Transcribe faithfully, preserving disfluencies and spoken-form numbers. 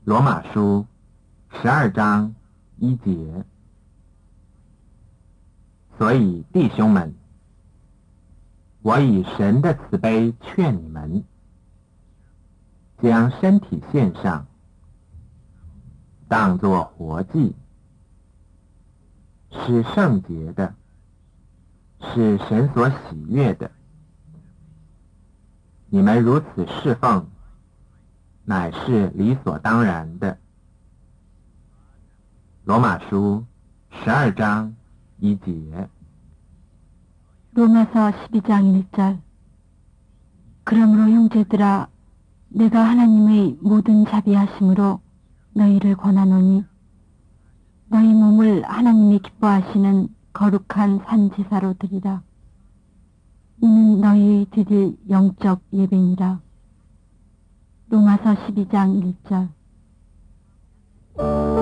罗马书十二章一节。所以弟兄们，我以神的慈悲劝你们，将身体献上，当作活祭，是圣洁的，是神所喜悦的。你们如此侍奉，乃是理所当然的。罗马书十二章一节。 로마서 십이 장 일 절. 그러므로 형제들아, 내가 하나님의 모든 자비하심으로 너희를 권하노니 너희 몸을 하나님이 기뻐하시는 거룩한 산제사로 드리라. 이는 너희의 드릴 영적 예배니라. 로마서 십이 장 일 절.